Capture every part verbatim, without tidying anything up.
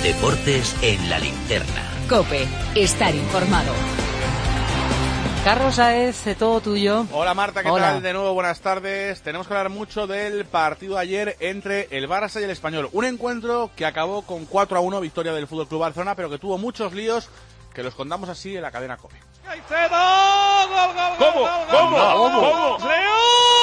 Deportes en la linterna. COPE, estar informado. Carlos Saez, todo tuyo. Hola Marta, ¿qué Hola. tal? De nuevo, buenas tardes. Tenemos que hablar mucho del partido de ayer entre el Barça y el Español. Un encuentro que acabó con cuatro a uno, victoria del F C Barcelona, pero que tuvo muchos líos, que los contamos así en la cadena COPE. ¡Caicedo! ¡Gol, gol, ¿Cómo? gol, gol, ¿Cómo? gol, ¿Cómo? gol! ¡Leo!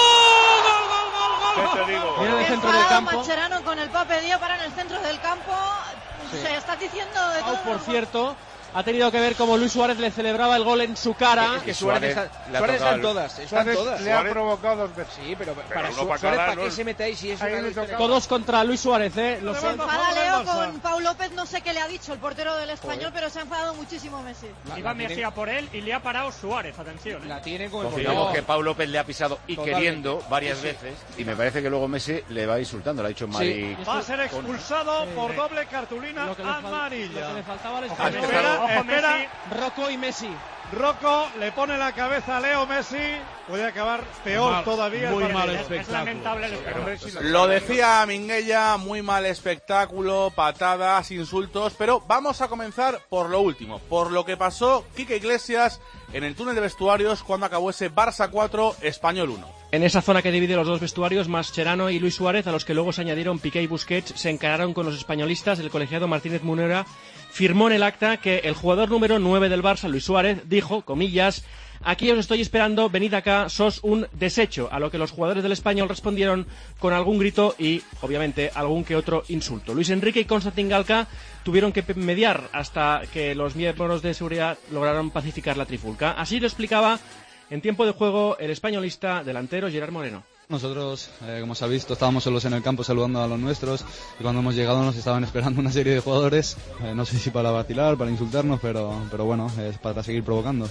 ¡Gol, gol, gol, gol! ¿Qué te digo? Viene del centro del Enfadado campo. Mascherano con el Pape Diop para en el centro del campo. Sí. Se está diciendo de Pau, todo. por cierto, ha tenido que ver cómo Luis Suárez le celebraba el gol en su cara. Es que Suárez, Suárez está, le ha Suárez está en tocado todas, está en Suárez todas. le ha provocado dos veces. Sí, pero, Pero para uno Su- para Suárez, cada, ¿para qué ¿no? se mete ahí si es Ahí una le historia? toca. Todos contra Luis Suárez, ¿eh? Lo Se sé. enfada Leo Barça. con Pau López, no sé qué le ha dicho el portero del Español, Joder. pero se ha enfadado muchísimo Messi. La- Iba la Messi tiene- a por él y le ha parado Suárez, atención. ¿eh? La tiene con el Confirmamos portero. que Pau López le ha pisado y Totalmente. queriendo varias Sí, sí. veces. Y me parece que luego Messi le va insultando. Le ha dicho Mari. Va a ser expulsado Sí. por doble cartulina Lo que le fal- amarilla. lo que le faltaba al Ojo, Español. espera, Ojo, espera. Messi. Rocco y Messi. Rocco le pone la cabeza a Leo Messi. Puede acabar peor Mal, todavía. muy el mal partido. Es lamentable el Hombre, espectáculo. sí, Lo decía Minguella, muy mal espectáculo, patadas, insultos, pero vamos a comenzar por lo último, por lo que pasó Quique Iglesias en el túnel de vestuarios cuando acabó ese Barça cuatro, Español uno. En esa zona que divide los dos vestuarios, Mascherano y Luis Suárez, a los que luego se añadieron Piqué y Busquets, se encararon con los españolistas. El colegiado Martínez Munera firmó en el acta que el jugador número nueve del Barça, Luis Suárez, dijo, comillas, aquí os estoy esperando, venid acá, sos un desecho, a lo que los jugadores del Español respondieron con algún grito y, obviamente, algún que otro insulto. Luis Enrique y Konstantin Galca tuvieron que mediar hasta que los miembros de seguridad lograron pacificar la trifulca. Así lo explicaba en tiempo de juego el españolista delantero Gerard Moreno. Nosotros, eh, como se ha visto, estábamos solos en el campo saludando a los nuestros y cuando hemos llegado nos estaban esperando una serie de jugadores, eh, no sé si para vacilar, para insultarnos, pero, pero bueno, es para seguir provocando.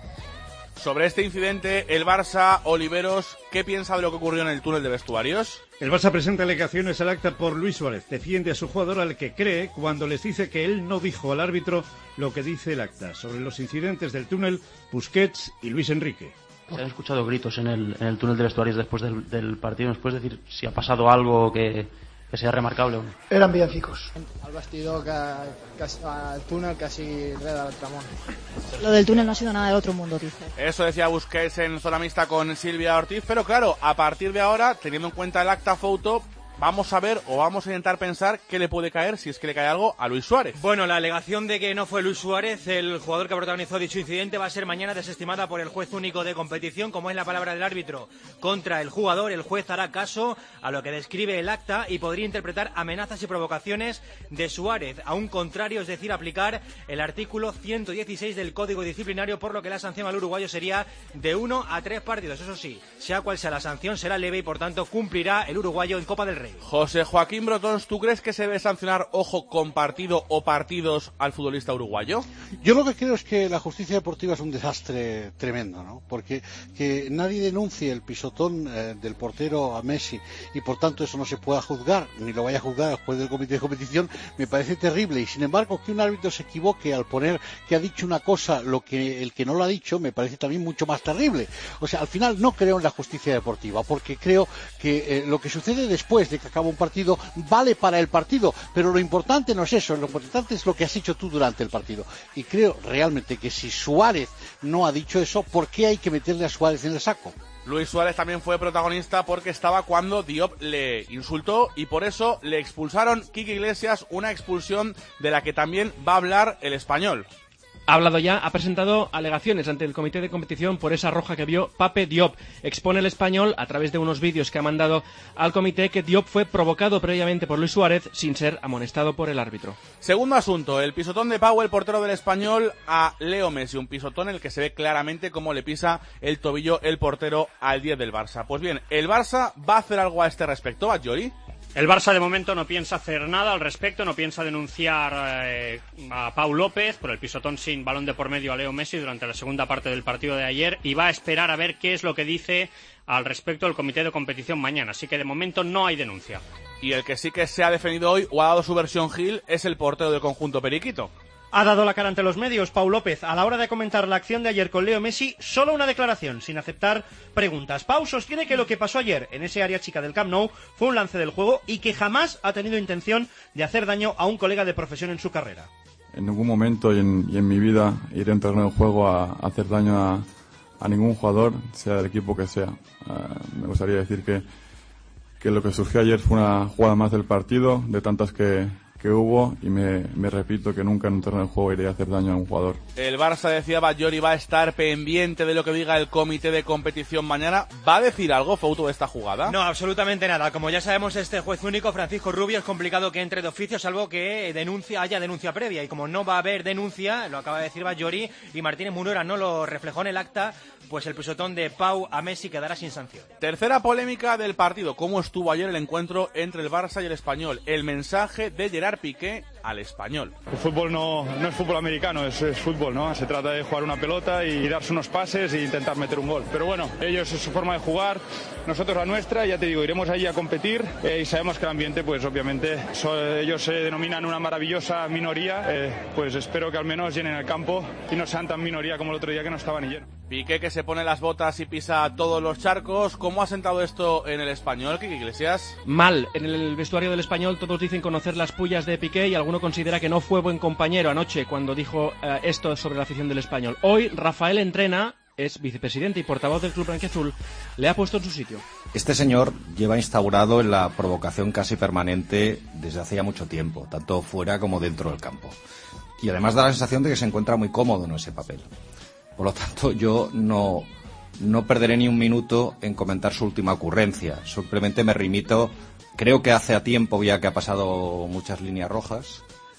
Sobre este incidente, el Barça, Oliveros, ¿qué piensa de lo que ocurrió en el túnel de vestuarios? El Barça presenta alegaciones al acta por Luis Suárez. Defiende a su jugador al que cree cuando les dice que él no dijo al árbitro lo que dice el acta. Sobre los incidentes del túnel, Busquets y Luis Enrique. Se han escuchado gritos en el, en el túnel de vestuarios después del, del partido. ¿Nos puedes decir si ha pasado algo que, que sea remarcable o no? Eran villancicos. Al vestidor, al túnel, casi reda al tramón. Lo del túnel no ha sido nada del otro mundo, dice. Eso decía Busquets en zona mixta con Silvia Ortiz, pero claro, a partir de ahora, teniendo en cuenta el acta foto, vamos a ver o vamos a intentar pensar qué le puede caer, si es que le cae algo, a Luis Suárez. Bueno, la alegación de que no fue Luis Suárez, el jugador que protagonizó dicho incidente, va a ser mañana desestimada por el juez único de competición. Como es la palabra del árbitro contra el jugador, el juez hará caso a lo que describe el acta y podría interpretar amenazas y provocaciones de Suárez. A un contrario, es decir, aplicar el artículo ciento dieciséis del Código Disciplinario, por lo que la sanción al uruguayo sería de uno a tres partidos. Eso sí, sea cual sea la sanción, será leve y por tanto cumplirá el uruguayo en Copa del Rey. José Joaquín Brotons, ¿tú crees que se debe sancionar, ojo, con partido o partidos al futbolista uruguayo? Yo lo que creo es que la justicia deportiva es un desastre tremendo, ¿no? Porque que nadie denuncie el pisotón eh, del portero a Messi y por tanto eso no se pueda juzgar, ni lo vaya a juzgar el juez del comité de competición, me parece terrible. Y sin embargo, que un árbitro se equivoque al poner que ha dicho una cosa lo que el que no lo ha dicho, me parece también mucho más terrible. O sea, al final no creo en la justicia deportiva, porque creo que eh, lo que sucede después de que acaba un partido vale para el partido, pero lo importante no es eso, lo importante es lo que has hecho tú durante el partido. Y creo realmente que si Suárez no ha dicho eso, ¿por qué hay que meterle a Suárez en el saco? Luis Suárez también fue protagonista porque estaba cuando Diop le insultó y por eso le expulsaron Quique Iglesias, una expulsión de la que también va a hablar el español. Ha hablado ya, ha presentado alegaciones ante el comité de competición por esa roja que vio Pape Diop. Expone el español, a través de unos vídeos que ha mandado al comité, que Diop fue provocado previamente por Luis Suárez sin ser amonestado por el árbitro. Segundo asunto, el pisotón de Pau, el portero del español, a Leo Messi. Un pisotón en el que se ve claramente cómo le pisa el tobillo el portero al diez del Barça. Pues bien, ¿el Barça va a hacer algo a este respecto, a Jory? El Barça de momento no piensa hacer nada al respecto, no piensa denunciar eh, a Pau López por el pisotón sin balón de por medio a Leo Messi durante la segunda parte del partido de ayer y va a esperar a ver qué es lo que dice al respecto el comité de competición mañana. Así que de momento no hay denuncia. Y el que sí que se ha defendido hoy o ha dado su versión Gil es el portero del conjunto periquito. Ha dado la cara ante los medios Pau López a la hora de comentar la acción de ayer con Leo Messi, solo una declaración, sin aceptar preguntas. Pau sostiene que lo que pasó ayer en ese área chica del Camp Nou fue un lance del juego y que jamás ha tenido intención de hacer daño a un colega de profesión en su carrera. En ningún momento y en, y en mi vida iré a un terreno de juego a, a hacer daño a, a ningún jugador, sea del equipo que sea. Uh, me gustaría decir que, que lo que surgió ayer fue una jugada más del partido, de tantas que... que hubo, y me, me repito que nunca en un terreno de juego iré a hacer daño a un jugador. El Barça, decía Batllori, va a estar pendiente de lo que diga el comité de competición mañana. ¿Va a decir algo, Fouto, de esta jugada? No, absolutamente nada. Como ya sabemos, este juez único, Francisco Rubio, es complicado que entre de oficio, salvo que denuncia, haya denuncia previa. Y como no va a haber denuncia, lo acaba de decir Batllori, y Martínez Munera no lo reflejó en el acta, pues el pisotón de Pau a Messi quedará sin sanción. Tercera polémica del partido. ¿Cómo estuvo ayer el encuentro entre el Barça y el Español? El mensaje de Gerard Piqué al Español. El fútbol no, no es fútbol americano, es, es fútbol, ¿no? Se trata de jugar una pelota y darse unos pases e intentar meter un gol. Pero bueno, ellos es su forma de jugar, nosotros la nuestra, ya te digo, iremos allí a competir eh, y sabemos que el ambiente, pues obviamente, so, ellos se denominan una maravillosa minoría, eh, pues espero que al menos llenen el campo y no sean tan minoría como el otro día que no estaban ni llenos. Piqué, que se pone las botas y pisa todos los charcos. ¿Cómo ha sentado esto en el Español, Kiki Iglesias? Mal. En el vestuario del Español todos dicen conocer las pullas de Piqué y alguno considera que no fue buen compañero anoche cuando dijo uh, esto sobre la afición del Español. Hoy Rafael Entrena, es vicepresidente y portavoz del club blanquiazul, le ha puesto en su sitio. Este señor lleva instaurado en la provocación casi permanente desde hace ya mucho tiempo, tanto fuera como dentro del campo. Y además da la sensación de que se encuentra muy cómodo en ese papel. Por lo tanto, yo no, no perderé ni un minuto en comentar su última ocurrencia. Simplemente me remito, creo que hace a tiempo ya que ha pasado muchas líneas rojas,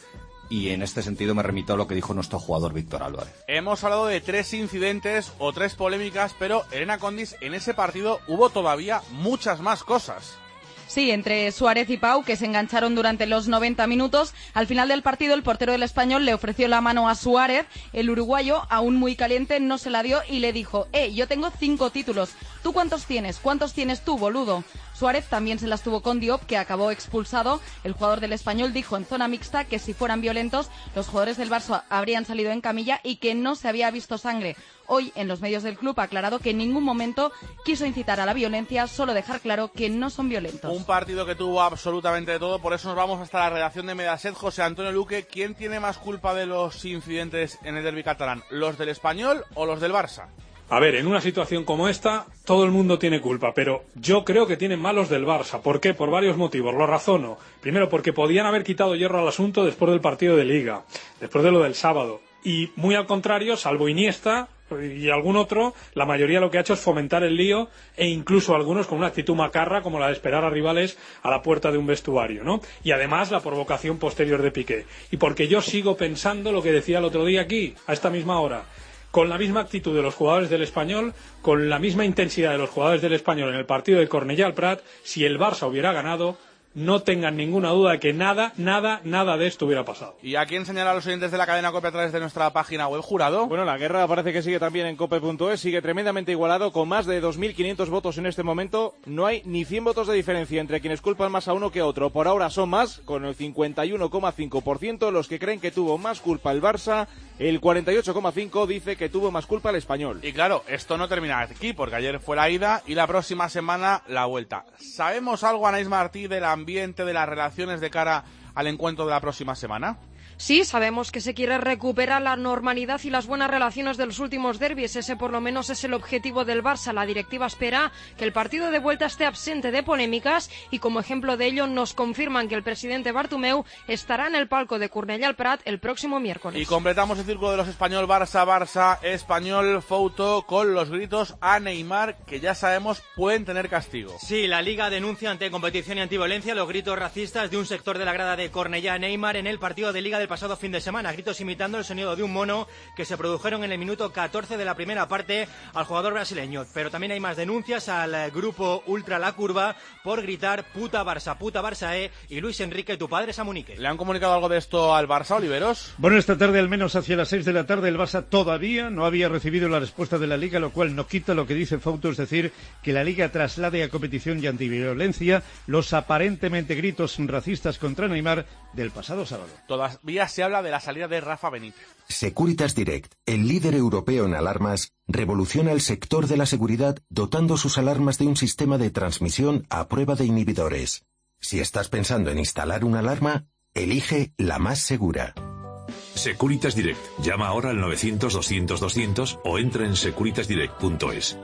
y en este sentido me remito a lo que dijo nuestro jugador Víctor Álvarez. Hemos hablado de tres incidentes o tres polémicas, pero Elena Condis, en ese partido hubo todavía muchas más cosas. Sí, entre Suárez y Pau, que se engancharon durante los noventa minutos. Al final del partido, el portero del Español le ofreció la mano a Suárez. El uruguayo, aún muy caliente, no se la dio y le dijo: Eh, yo tengo cinco títulos. ¿Tú cuántos tienes? ¿Cuántos tienes tú, boludo? Suárez también se las tuvo con Diop, que acabó expulsado. El jugador del Español dijo en zona mixta que si fueran violentos, los jugadores del Barça habrían salido en camilla y que no se había visto sangre. Hoy, en los medios del club, ha aclarado que en ningún momento quiso incitar a la violencia, solo dejar claro que no son violentos. Un partido que tuvo absolutamente de todo, por eso nos vamos hasta la redacción de Mediaset. José Antonio Luque, ¿quién tiene más culpa de los incidentes en el derbi catalán? ¿Los del Español o los del Barça? A ver, en una situación como esta, todo el mundo tiene culpa, pero yo creo que tienen malos del Barça. ¿Por qué? Por varios motivos. Lo razono. Primero, porque podían haber quitado hierro al asunto después del partido de Liga, después de lo del sábado. Y muy al contrario, salvo Iniesta y algún otro, la mayoría lo que ha hecho es fomentar el lío, e incluso algunos con una actitud macarra como la de esperar a rivales a la puerta de un vestuario, ¿no? Y además la provocación posterior de Piqué. Y porque yo sigo pensando lo que decía el otro día aquí, a esta misma hora, con la misma actitud de los jugadores del Español, con la misma intensidad de los jugadores del Español en el partido de Cornellà al Prat, si el Barça hubiera ganado, no tengan ninguna duda de que nada, nada, nada de esto hubiera pasado. ¿Y a quién señala a los oyentes de la cadena COPE a través de nuestra página web, Jurado? Bueno, la guerra parece que sigue también en cope punto es, sigue tremendamente igualado, con más de dos mil quinientos votos en este momento. No hay ni cien votos de diferencia entre quienes culpan más a uno que a otro. Por ahora son más, con el cincuenta y uno coma cinco por ciento los que creen que tuvo más culpa el Barça, el cuarenta y ocho coma cinco por ciento dice que tuvo más culpa el Español. Y claro, esto no termina aquí, porque ayer fue la ida y la próxima semana la vuelta. ¿Sabemos algo, Anaís Martí, del ambiente, de las relaciones de cara al encuentro de la próxima semana? Sí, sabemos que se quiere recuperar la normalidad y las buenas relaciones de los últimos derbis. Ese por lo menos es el objetivo del Barça. La directiva espera que el partido de vuelta esté absente de polémicas y como ejemplo de ello nos confirman que el presidente Bartomeu estará en el palco de Cornellà al Prat el próximo miércoles. Y completamos el círculo de los español Barça, Barça, Español, Fouto, con los gritos a Neymar, que ya sabemos pueden tener castigo. Sí, la Liga denuncia ante competición y antiviolencia los gritos racistas de un sector de la grada de Cornellà a Neymar en el partido de Liga del pasado fin de semana, gritos imitando el sonido de un mono que se produjeron en el minuto catorce de la primera parte al jugador brasileño. Pero también hay más denuncias al grupo Ultra La Curva por gritar puta Barça, puta Barça E y Luis Enrique, tu padre es Amunique. ¿Le han comunicado algo de esto al Barça, Oliveros? Bueno, esta tarde, al menos hacia las seis de la tarde, el Barça todavía no había recibido la respuesta de la Liga, lo cual no quita lo que dice Fouto, es decir, que la Liga traslade a competición y antiviolencia los aparentemente gritos racistas contra Neymar titular del pasado sábado. Todavía se habla de la salida de Rafa Benítez. Securitas Direct, el líder europeo en alarmas, revoluciona el sector de la seguridad dotando sus alarmas de un sistema de transmisión a prueba de inhibidores. Si estás pensando en instalar una alarma, elige la más segura. Securitas Direct. Llama ahora al novecientos doscientos doscientos o entra en securitas direct punto es.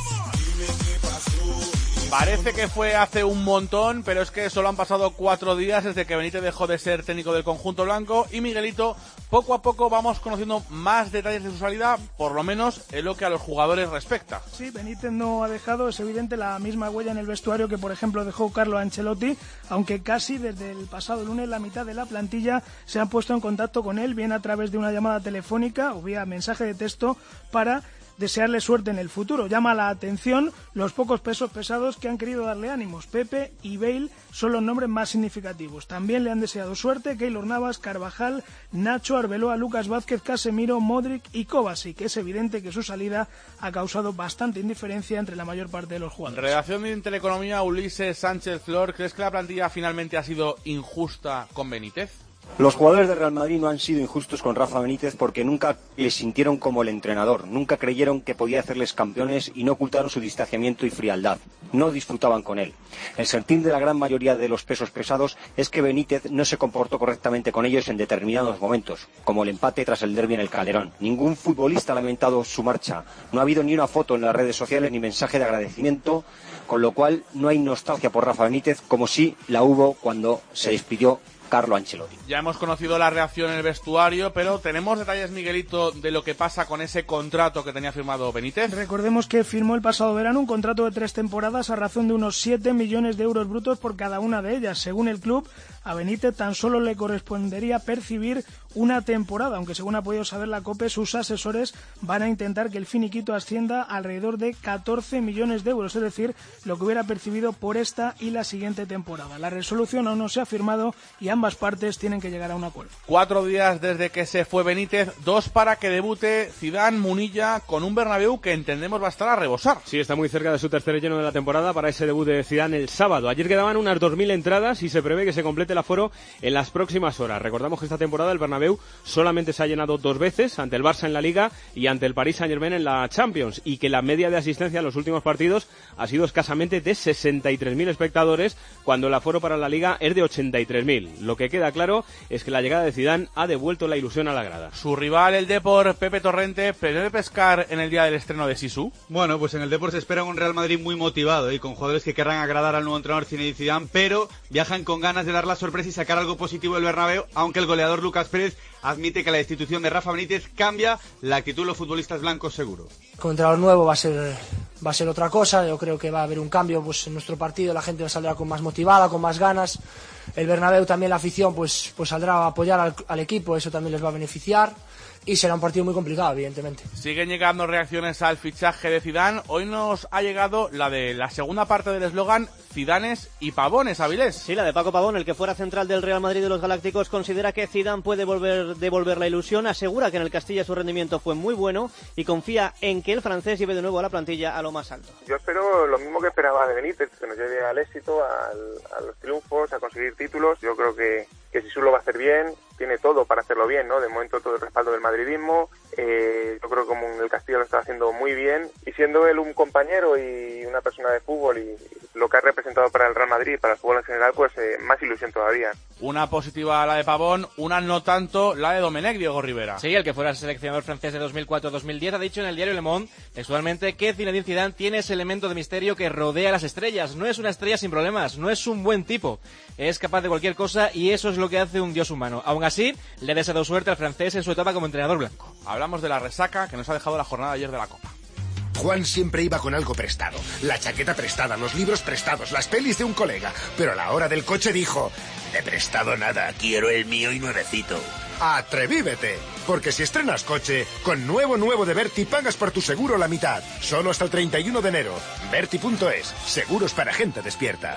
Parece que fue hace un montón, pero es que solo han pasado cuatro días desde que Benítez dejó de ser técnico del conjunto blanco y Miguelito, poco a poco vamos conociendo más detalles de su salida, por lo menos en lo que a los jugadores respecta. Sí, Benítez no ha dejado, es evidente, la misma huella en el vestuario que, por ejemplo, dejó Carlo Ancelotti, aunque casi desde el pasado lunes la mitad de la plantilla se han puesto en contacto con él, bien a través de una llamada telefónica o vía mensaje de texto para desearle suerte en el futuro. Llama la atención los pocos pesos pesados que han querido darle ánimos. Pepe y Bale son los nombres más significativos. También le han deseado suerte Keylor Navas, Carvajal, Nacho, Arbeloa, Lucas Vázquez, Casemiro, Modric y Kovacic. Es evidente que su salida ha causado bastante indiferencia entre la mayor parte de los jugadores. Redacción de Intereconomía, Ulises Sánchez Flor, ¿crees que la plantilla finalmente ha sido injusta con Benítez? Los jugadores de Real Madrid no han sido injustos con Rafa Benítez porque nunca le sintieron como el entrenador, nunca creyeron que podía hacerles campeones y no ocultaron su distanciamiento y frialdad. No disfrutaban con él. El sentir de la gran mayoría de los pesos pesados es que Benítez no se comportó correctamente con ellos en determinados momentos, como el empate tras el derbi en el Calderón. Ningún futbolista ha lamentado su marcha. No ha habido ni una foto en las redes sociales ni mensaje de agradecimiento, con lo cual no hay nostalgia por Rafa Benítez como sí la hubo cuando se despidió Carlo Ancelotti. Ya hemos conocido la reacción en el vestuario, pero ¿tenemos detalles, Miguelito, de lo que pasa con ese contrato que tenía firmado Benítez? Recordemos que firmó el pasado verano un contrato de tres temporadas a razón de unos siete millones de euros brutos por cada una de ellas. Según el club, a Benítez tan solo le correspondería percibir una temporada, aunque según ha podido saber la COPE, sus asesores van a intentar que el finiquito ascienda alrededor de catorce millones de euros, es decir, lo que hubiera percibido por esta y la siguiente temporada. La resolución aún no se ha firmado y ambas partes tienen que llegar a un acuerdo. Cuatro días desde que se fue Benítez, dos para que debute Zidane Munilla con un Bernabéu que entendemos va a estar a rebosar. Sí, está muy cerca de su tercer lleno de la temporada para ese debut de Zidane el sábado. Ayer quedaban unas dos mil entradas y se prevé que se complete el aforo en las próximas horas. Recordamos que esta temporada el Bernabéu solamente se ha llenado dos veces, ante el Barça en la Liga y ante el Paris Saint-Germain en la Champions, y que la media de asistencia en los últimos partidos ha sido escasamente de sesenta y tres mil espectadores, cuando el aforo para la Liga es de ochenta y tres mil. Lo que queda claro es que la llegada de Zidane ha devuelto la ilusión a la grada. Su rival, el Depor, Pepe Torrente, ¿prevé pescar en el día del estreno de Sisu? Bueno, pues en el Depor se espera un Real Madrid muy motivado y con jugadores que querrán agradar al nuevo entrenador Zinedine Zidane, pero viajan con ganas de dar la sorpresa y sacar algo positivo del Bernabéu, aunque el goleador Lucas Pérez admite que la destitución de Rafa Benítez cambia la actitud de los futbolistas blancos seguro. Con entrenador nuevo va a ser va a ser otra cosa. Yo creo que va a haber un cambio pues en nuestro partido, la gente saldrá con más motivada, con más ganas. El Bernabéu también, la afición pues pues saldrá a apoyar al, al equipo, eso también les va a beneficiar. Y será un partido muy complicado, evidentemente. Siguen llegando reacciones al fichaje de Zidane. Hoy nos ha llegado la de la segunda parte del eslogan Zidanes y Pavones, Avilés. Sí, la de Paco Pavón, el que fuera central del Real Madrid de los Galácticos, considera que Zidane puede volver, devolver la ilusión, asegura que en el Castilla su rendimiento fue muy bueno y confía en que el francés lleve de nuevo a la plantilla a lo más alto. Yo espero lo mismo que esperaba de Benítez, que nos lleve al éxito, al, a los triunfos, a conseguir títulos. Yo creo que, que Sisu lo va a hacer bien, tiene todo para hacerlo bien, ¿no? De momento todo el respaldo del madridismo, eh, yo creo que como en el Castilla lo está haciendo muy bien, y siendo él un compañero y una persona de fútbol y lo que ha representado para el Real Madrid y para el fútbol en general, pues eh, más ilusión todavía. Una positiva la de Pavón, una no tanto la de Domenech, Diego Rivera. Sí, el que fuera seleccionador francés de dos mil cuatro a dos mil diez ha dicho en el diario Le Monde textualmente que Zinedine Zidane tiene ese elemento de misterio que rodea a las estrellas. No es una estrella sin problemas, no es un buen tipo, es capaz de cualquier cosa y eso es lo que hace un dios humano. Aún así, le ha deseado suerte al francés en su etapa como entrenador blanco. Hablamos de la resaca que nos ha dejado la jornada ayer de la Copa. Juan siempre iba con algo prestado. La chaqueta prestada, los libros prestados, las pelis de un colega. Pero a la hora del coche dijo: de prestado nada, quiero el mío y nuevecito. ¡Atrevívete! Porque si estrenas coche, con nuevo nuevo de Berti pagas por tu seguro la mitad. Solo hasta el treinta y uno de enero. Berti punto es. Seguros para gente despierta.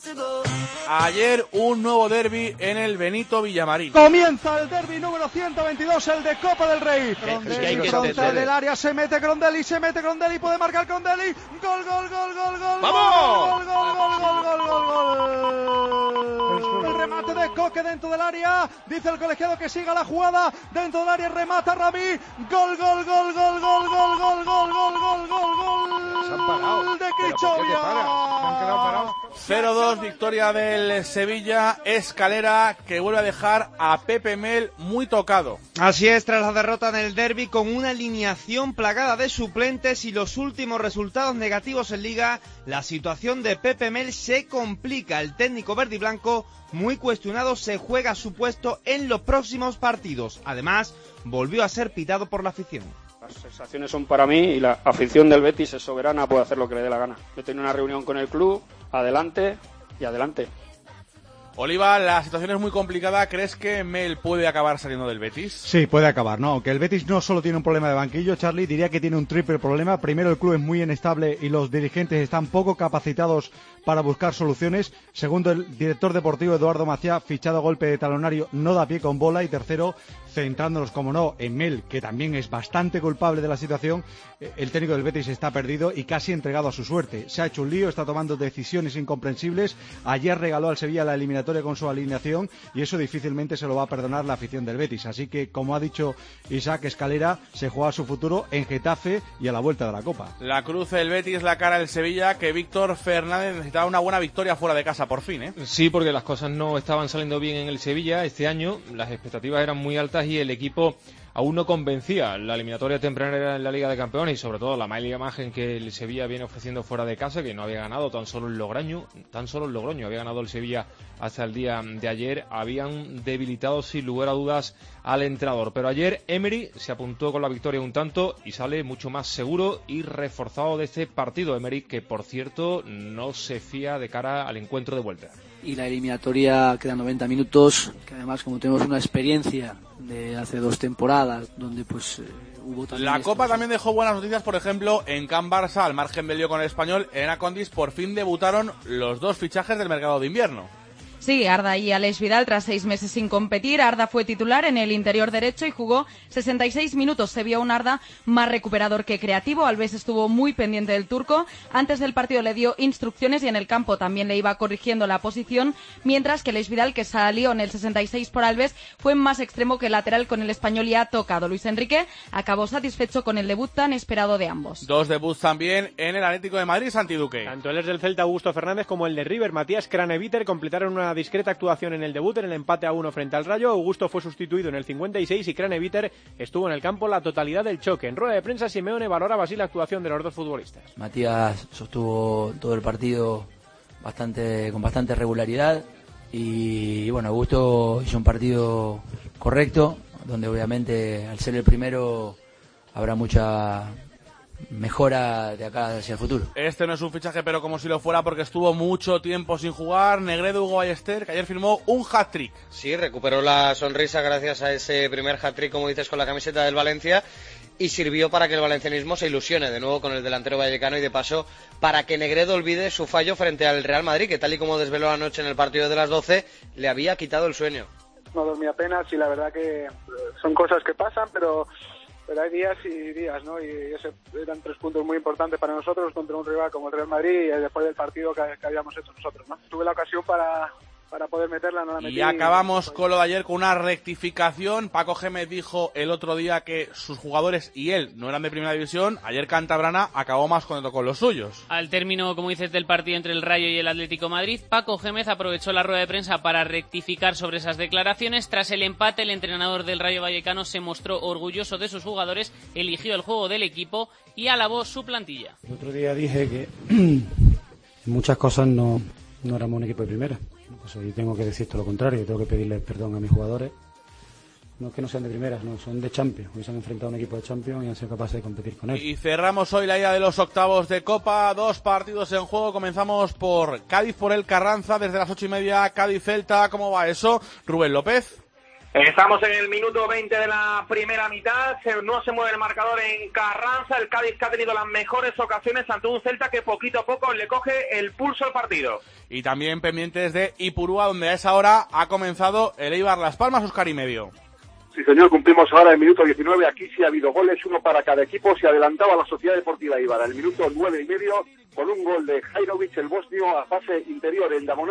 Ayer un nuevo derbi en el Benito Villamarín. Comienza el derbi número ciento veintidós, el de Copa del Rey. Grondelli contra del área, se mete Grondelli, se mete Grondelli, puede marcar Grondelli. Gol, gol, gol, gol, gol. ¡Vamos! Gol, gol, gol, gol, gol, gol, gol. El remate de Coque dentro del área, dice el colegiado que siga la jugada, dentro del área remata Rami, gol, gol, gol, gol, gol, gol, gol, gol, gol, gol, gol, gol de Crichovia. cero dos, victoria del Sevilla. Escalera, que vuelve a dejar a Pepe Mel muy tocado. Así es, tras la derrota en el derbi, con una alineación plagada de suplentes y los últimos resultados negativos en Liga, la situación de Pepe Mel se complica. El técnico verde y blanco, muy cuestionado, se juega su puesto en los próximos partidos. Además, volvió a ser pitado por la afición. Las sensaciones son para mí y la afición del Betis es soberana, puede hacer lo que le dé la gana. He tenido una reunión con el club, adelante y adelante. Oliva, la situación es muy complicada. ¿Crees que Mel puede acabar saliendo del Betis? Sí, puede acabar, ¿no? Aunque el Betis no solo tiene un problema de banquillo, Charlie, diría que tiene un triple problema. Primero, el club es muy inestable y los dirigentes están poco capacitados para buscar soluciones. Segundo, el director deportivo Eduardo Maciá, fichado a golpe de talonario, no da pie con bola. Y tercero, centrándonos, como no, en Mel, que también es bastante culpable de la situación, el técnico del Betis está perdido y casi entregado a su suerte. Se ha hecho un lío, está tomando decisiones incomprensibles. Ayer regaló al Sevilla la eliminatoria con su alineación y eso difícilmente se lo va a perdonar la afición del Betis. Así que, como ha dicho Isaac, Escalera se juega su futuro en Getafe y a la vuelta de la Copa. La cruz del Betis, la cara del Sevilla, que Víctor Fernández necesitaba una buena victoria fuera de casa por fin, ¿eh? Sí, porque las cosas no estaban saliendo bien en el Sevilla este año, las expectativas eran muy altas y el equipo aún no convencía. La eliminatoria temprana en la Liga de Campeones y sobre todo la mala imagen que el Sevilla viene ofreciendo fuera de casa, que no había ganado tan solo el Logroño, tan solo el Logroño había ganado el Sevilla hasta el día de ayer, habían debilitado sin lugar a dudas al entrenador. Pero ayer Emery se apuntó con la victoria un tanto y sale mucho más seguro y reforzado de este partido. Emery, que por cierto no se fía de cara al encuentro de vuelta. Y la eliminatoria quedan noventa minutos, que además, como tenemos una experiencia de hace dos temporadas donde pues eh, hubo también la estos... Copa también dejó buenas noticias, por ejemplo en Can Barça, al margen del lío con el Español. Elena Condis, por fin debutaron los dos fichajes del mercado de invierno. Sí, Arda y Aleix Vidal, tras seis meses sin competir. Arda fue titular en el interior derecho y jugó sesenta y seis minutos. Se vio un Arda más recuperador que creativo. Alves estuvo muy pendiente del turco. Antes del partido le dio instrucciones y en el campo también le iba corrigiendo la posición, mientras que Aleix Vidal, que salió en el sesenta y seis por Alves, fue más extremo que lateral con el Español y ha tocado. Luis Enrique acabó satisfecho con el debut tan esperado de ambos. Dos debuts también en el Atlético de Madrid, Santi Duque. Tanto el ex del Celta, Augusto Fernández, como el de River, Matías Craneviter, completaron una discreta actuación en el debut en el empate a uno frente al Rayo. Augusto fue sustituido en el cincuenta y seis y Craneviter estuvo en el campo la totalidad del choque. En rueda de prensa, Simeone valoraba así la actuación de los dos futbolistas. Matías sostuvo todo el partido bastante con bastante regularidad y bueno, Augusto hizo un partido correcto, donde obviamente al ser el primero habrá mucha mejora de acá hacia el futuro. Este no es un fichaje, pero como si lo fuera, porque estuvo mucho tiempo sin jugar. Negredo, Hugo Ballester, que ayer firmó un hat-trick. Sí, recuperó la sonrisa gracias a ese primer hat-trick, como dices, con la camiseta del Valencia, y sirvió para que el valencianismo se ilusione de nuevo con el delantero vallecano y de paso para que Negredo olvide su fallo frente al Real Madrid, que tal y como desveló anoche en el partido de las doce, le había quitado el sueño. No dormí apenas y la verdad que son cosas que pasan, pero... pero hay días y días, ¿no? Y ese eran tres puntos muy importantes para nosotros contra un rival como el Real Madrid y después del partido que, que habíamos hecho nosotros, ¿no? Tuve la ocasión para, para poder meterla, no la metí. Y acabamos con lo de ayer con una rectificación. Paco Gémez dijo el otro día que sus jugadores y él no eran de primera división. Ayer Cantabrana acabó más contento con los suyos. Al término, como dices, del partido entre el Rayo y el Atlético Madrid, Paco Gémez aprovechó la rueda de prensa para rectificar sobre esas declaraciones. Tras el empate, el entrenador del Rayo Vallecano se mostró orgulloso de sus jugadores, eligió el juego del equipo y alabó su plantilla. El otro día dije que en muchas cosas no, no éramos un equipo de primera. Pues hoy tengo que decir todo lo contrario, tengo que pedirle perdón a mis jugadores. No es que no sean de primeras, no, son de Champions. Hoy se han enfrentado a un equipo de Champions y han sido capaces de competir con él. Y cerramos hoy la ida de los octavos de Copa, dos partidos en juego. Comenzamos por Cádiz por el Carranza, desde las ocho y media, Cádiz-Celta. ¿Cómo va eso? Rubén López. Estamos en el minuto veinte de la primera mitad, no se mueve el marcador en Carranza, el Cádiz que ha tenido las mejores ocasiones ante un Celta que poquito a poco le coge el pulso al partido. Y también pendientes de Ipurúa, donde a esa hora ha comenzado el Eibar Las Palmas, Óscar y medio. Sí, señor, cumplimos ahora el minuto diecinueve, aquí sí ha habido goles, uno para cada equipo, se adelantaba la Sociedad Deportiva Eibar, el minuto nueve y medio, con un gol de Jairovic, el bosnio, a fase interior en diagonal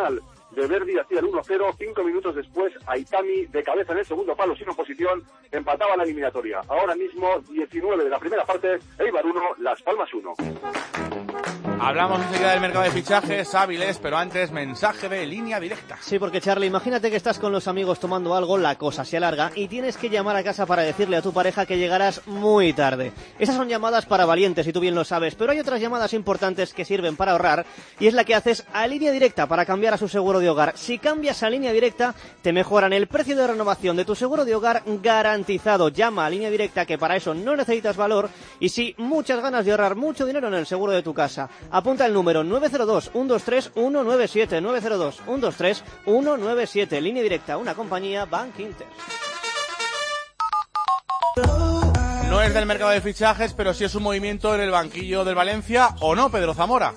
de Verdi hacía el uno cero, cinco minutos después Aitami de cabeza en el segundo palo sin oposición empataba la eliminatoria. Ahora mismo diecinueve de la primera parte, Eibar uno, Las Palmas uno. Hablamos enseguida del mercado de fichajes hábiles, pero antes mensaje de línea directa. Sí, porque Charlie, imagínate que estás con los amigos tomando algo, la cosa se alarga y tienes que llamar a casa para decirle a tu pareja que llegarás muy tarde. Esas son llamadas para valientes y tú bien lo sabes, pero hay otras llamadas importantes que sirven para ahorrar y es la que haces a línea directa para cambiar a su seguro de hogar. Si cambias a línea directa, te mejoran el precio de renovación de tu seguro de hogar garantizado. Llama a línea directa, que para eso no necesitas valor y sí muchas ganas de ahorrar mucho dinero en el seguro de tu casa. Apunta el número nueve cero dos, uno dos tres, uno nueve siete, nueve cero dos, uno dos tres, uno nueve siete. Línea directa, una compañía Bank Inter. No es del mercado de fichajes, pero sí es un movimiento en el banquillo del Valencia, ¿o no, Pedro Zamora?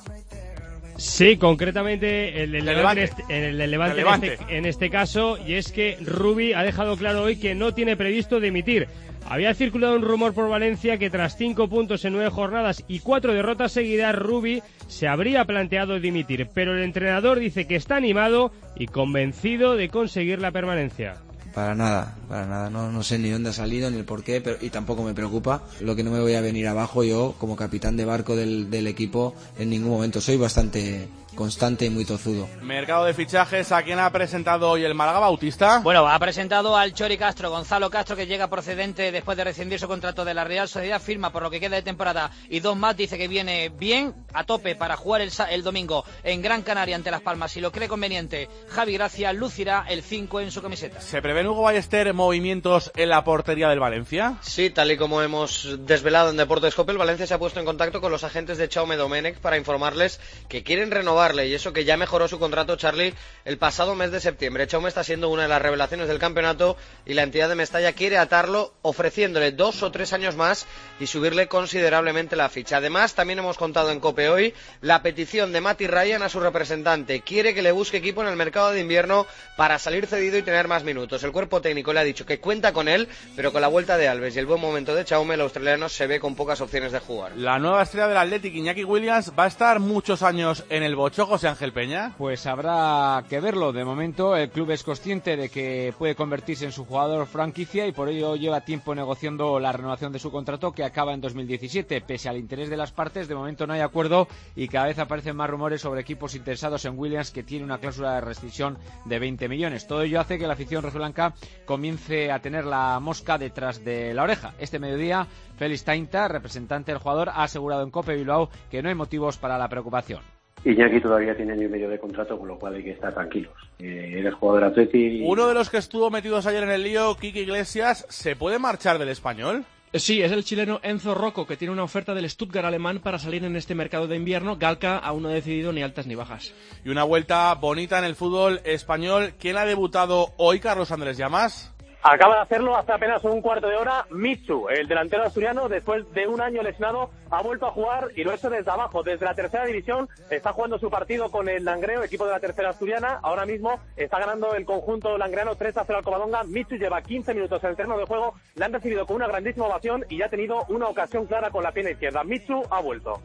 Sí, concretamente el del Levante, Levante. en, el del Levante, El Levante. En, este, en este caso, y es que Rubi ha dejado claro hoy que no tiene previsto dimitir. Había circulado un rumor por Valencia que tras cinco puntos en nueve jornadas y cuatro derrotas seguidas, Rubi se habría planteado dimitir, pero el entrenador dice que está animado y convencido de conseguir la permanencia. Para nada, para nada, no, no sé ni dónde ha salido ni el por qué, pero, y tampoco me preocupa. Lo que no me voy a venir abajo yo, como capitán de barco del, del equipo, en ningún momento. Soy bastante constante y muy tozudo. Mercado de fichajes, ¿a quién ha presentado hoy el Málaga, Bautista? Bueno, ha presentado al Chori Castro, Gonzalo Castro, que llega procedente después de rescindir su contrato de la Real Sociedad, firma por lo que queda de temporada y dos más, dice que viene bien, a tope para jugar el, el domingo en Gran Canaria ante Las Palmas. Si lo cree conveniente, Javi Gracia lucirá el cinco en su camiseta. ¿Se prevén, Hugo Ballester, movimientos en la portería del Valencia? Sí, tal y como hemos desvelado en Deportes Cope, el Valencia se ha puesto en contacto con los agentes de Jaume Domènech para informarles que quieren renovarle, y eso que ya mejoró su contrato, Charlie, el pasado mes de septiembre. Jaume está siendo una de las revelaciones del campeonato y la entidad de Mestalla quiere atarlo ofreciéndole dos o tres años más y subirle considerablemente la ficha. Además, también hemos contado en Cope hoy la petición de Mati Ryan a su representante. Quiere que le busque equipo en el mercado de invierno para salir cedido y tener más minutos. El cuerpo técnico le ha dicho que cuenta con él, pero con la vuelta de Alves y el buen momento de Jaume, el australiano se ve con pocas opciones de jugar. La nueva estrella del Athletic, Iñaki Williams, va a estar muchos años en el bocho, José Ángel Peña. Pues habrá que verlo. De momento el club es consciente de que puede convertirse en su jugador franquicia y por ello lleva tiempo negociando la renovación de su contrato, que acaba en dos mil diecisiete. Pese al interés de las partes, de momento no hay acuerdo y cada vez aparecen más rumores sobre equipos interesados en Williams, que tiene una cláusula de rescisión de veinte millones. Todo ello hace que la afición rojiblanca comience a tener la mosca detrás de la oreja. Este mediodía, Félix Tainta, representante del jugador, ha asegurado en Cope Bilbao que no hay motivos para la preocupación. Iñaki todavía tiene año y medio de contrato, con lo cual hay que estar tranquilos. Eh, eres jugador del Atleti. Uno de los que estuvo metidos ayer en el lío, Quique Iglesias, ¿se puede marchar del Español? Sí, es el chileno Enzo Rocco, que tiene una oferta del Stuttgart alemán para salir en este mercado de invierno. Galca aún no ha decidido ni altas ni bajas. Y una vuelta bonita en el fútbol español. ¿Quién ha debutado hoy, Carlos Andrés Llamas? Acaba de hacerlo hace apenas un cuarto de hora Mitsu, el delantero asturiano, después de un año lesionado, ha vuelto a jugar y lo ha hecho desde abajo, desde la tercera división. Está jugando su partido con el Langreo, equipo de la tercera asturiana. Ahora mismo está ganando el conjunto langreano tres a cero al Covadonga. Mitsu lleva quince minutos en el terreno de juego, le han recibido con una grandísima ovación y ya ha tenido una ocasión clara con la pierna izquierda. Mitsu ha vuelto.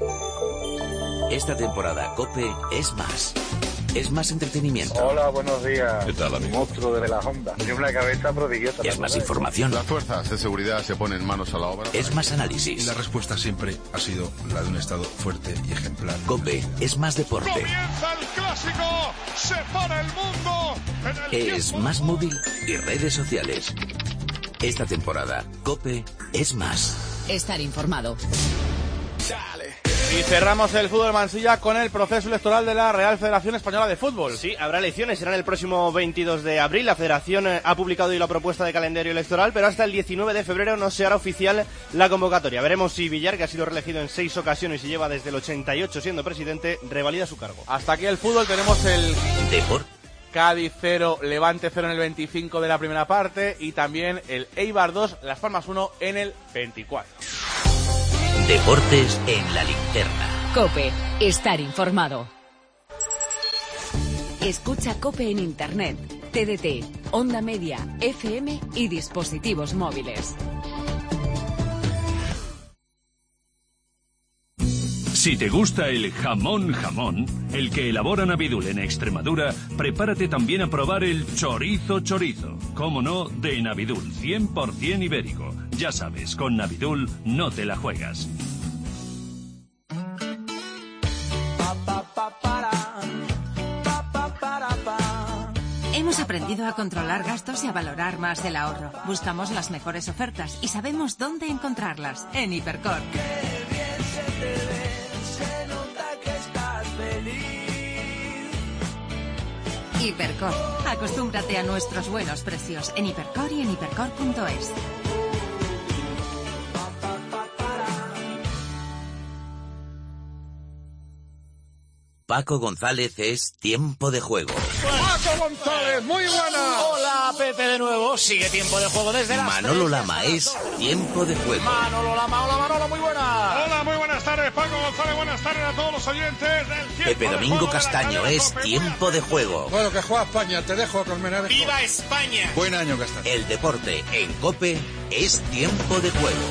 Esta temporada COPE es más. Es más entretenimiento. Hola, buenos días. ¿Qué tal, amigo? Monstruo de la Honda. Tiene una cabeza prodigiosa. Es más información. Las fuerzas de seguridad se ponen manos a la obra. Es más análisis. Y la respuesta siempre ha sido la de un Estado fuerte y ejemplar. COPE es más deporte. ¡Comienza el clásico! ¡Se para el mundo! En el es más móvil y redes sociales. Esta temporada, COPE es más. Estar informado. Y cerramos el fútbol Mansilla con el proceso electoral de la Real Federación Española de Fútbol. Sí, habrá elecciones, serán el próximo veintidós de abril. La Federación ha publicado hoy la propuesta de calendario electoral, pero hasta el diecinueve de febrero no se hará oficial la convocatoria. Veremos si Villar, que ha sido reelegido en seis ocasiones y lleva desde el ochenta y ocho siendo presidente, revalida su cargo. Hasta aquí el fútbol, tenemos el... Depor. Cádiz cero, Levante cero en el veinticinco de la primera parte y también el Eibar dos, Las Palmas uno en el veinticuatro. Deportes en la linterna. COPE, estar informado. Escucha COPE en Internet, T D T, Onda Media, F M y dispositivos móviles. Si te gusta el jamón jamón, el que elabora Navidul en Extremadura, prepárate también a probar el chorizo chorizo. Cómo no, de Navidul, cien por ciento ibérico. Ya sabes, con Navidul no te la juegas. Hemos aprendido a controlar gastos y a valorar más el ahorro. Buscamos las mejores ofertas y sabemos dónde encontrarlas. En Hipercor. Hipercor. Acostúmbrate a nuestros buenos precios en Hipercor y en hipercor punto es. Paco González es Tiempo de Juego. Paco González, muy buena. Hola, Pepe, de nuevo. Sigue Tiempo de Juego desde las Manolo Lama es Tiempo de Juego. Manolo Lama, hola Manolo, muy buena. Hola, muy buenas tardes, Paco González, buenas tardes a todos los oyentes del Tiempo Pepe de Domingo Juego Castaño es Tiempo de Juego. Bueno, que juega España, te dejo, Colmenares. ¡Viva España! Buen año, Castaño. El deporte en COPE es Tiempo de Juego.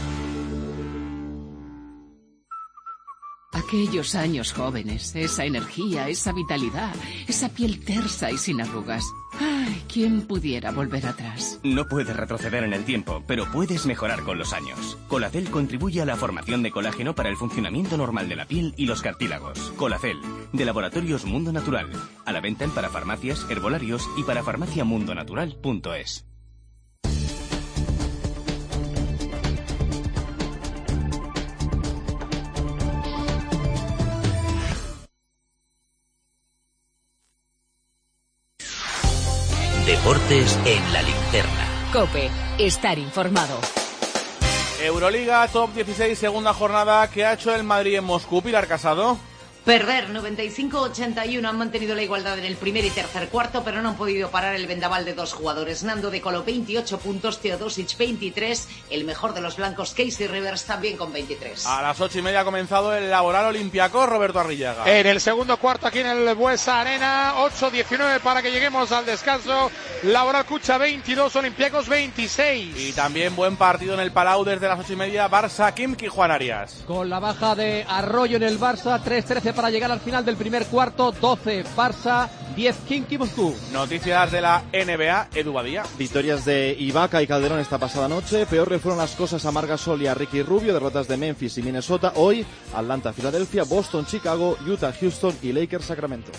Aquellos años jóvenes, esa energía, esa vitalidad, esa piel tersa y sin arrugas. Ay, ¿quién pudiera volver atrás? No puedes retroceder en el tiempo, pero puedes mejorar con los años. Colacel contribuye a la formación de colágeno para el funcionamiento normal de la piel y los cartílagos. Colacel, de Laboratorios Mundo Natural. A la venta en parafarmacias, herbolarios y para farmacia mundo natural punto es. Deportes en la linterna. COPE, estar informado. Euroliga, top dieciséis, segunda jornada. ¿Qué ha hecho el Madrid en Moscú, Pilar Casado? Perder, noventa y cinco a ochenta y uno. Han mantenido la igualdad en el primer y tercer cuarto, pero no han podido parar el vendaval de dos jugadores. Nando De Colo, veintiocho puntos, Teodosic, veintitrés. El mejor de los blancos, Casey Rivers, también con veintitrés. A las ocho y media ha comenzado el Laboral Olympiacos, Roberto Arrillaga. En el segundo cuarto, aquí en el Buesa Arena, ocho diecinueve para que lleguemos al descanso. Laboral Cucha, veintidós, Olympiacos, veintiséis. Y también buen partido en el Palau desde las ocho y media, Barça, Khimki, Juan Arias. Con la baja de Arroyo en el Barça, tres trece para llegar al final del primer cuarto, doce Barça, diez Khimki Moscú. Noticias de la N B A, Edu Badía. Victorias de Ibaka y Calderón esta pasada noche, peor le fueron las cosas a Marc Gasol y a Ricky Rubio, derrotas de Memphis y Minnesota. Hoy, Atlanta, Filadelfia, Boston, Chicago, Utah, Houston y Lakers, Sacramento.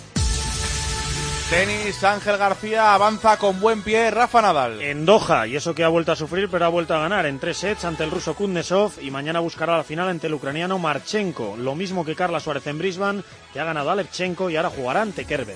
Tenis, Ángel García avanza con buen pie Rafa Nadal. En Doha, y eso que ha vuelto a sufrir, pero ha vuelto a ganar en tres sets ante el ruso Kuznetsov y mañana buscará la final ante el ucraniano Marchenko. Lo mismo que Carla Suárez en Brisbane, que ha ganado a Levchenko y ahora jugará ante Kerber.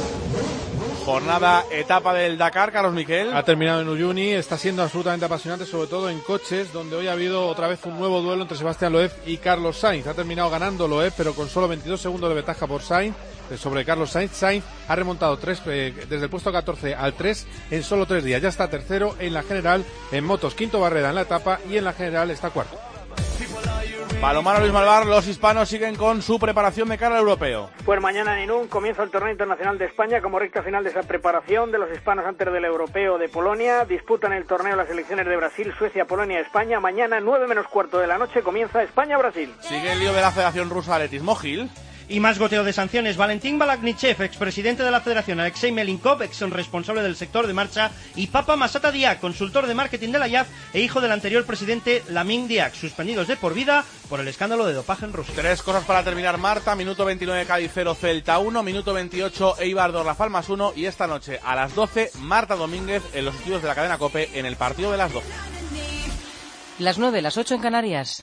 Jornada, etapa del Dakar, Carlos Miquel. Ha terminado en Uyuni, está siendo absolutamente apasionante, sobre todo en coches, donde hoy ha habido otra vez un nuevo duelo entre Sebastián Loeb y Carlos Sainz. Ha terminado ganando Loeb, pero con solo veintidós segundos de ventaja por Sainz, sobre Carlos Sainz. Sainz ha remontado tres, eh, desde el puesto catorce al tres en solo tres días. Ya está tercero en la general, en motos, quinto Barreda en la etapa y en la general está cuarto. Palomar, Luis Malvar, los hispanos siguen con su preparación de cara al europeo. Pues mañana en Irún comienza el torneo internacional de España como recta final de esa preparación de los hispanos antes del europeo de Polonia. Disputan el torneo las selecciones de Brasil, Suecia, Polonia, España. Mañana, nueve menos cuarto de la noche, comienza España-Brasil. Sigue el lío de la Federación Rusa de Atletismo, Gil. Y más goteo de sanciones. Valentín Balaknichev, expresidente de la Federación, Alexei Melinkov, ex responsable del sector de marcha, y Papa Masata Diak, consultor de marketing de la I A F e hijo del anterior presidente Lamin Diak, suspendidos de por vida por el escándalo de dopaje en Rusia. Tres cosas para terminar, Marta. Minuto veintinueve, Cádiz cero, Celta uno. Minuto veintiocho, Eibar dos, Las Palmas uno. Y esta noche, a las doce, Marta Domínguez en los estudios de la cadena COPE en el partido de las doce. Las nueve, las ocho en Canarias.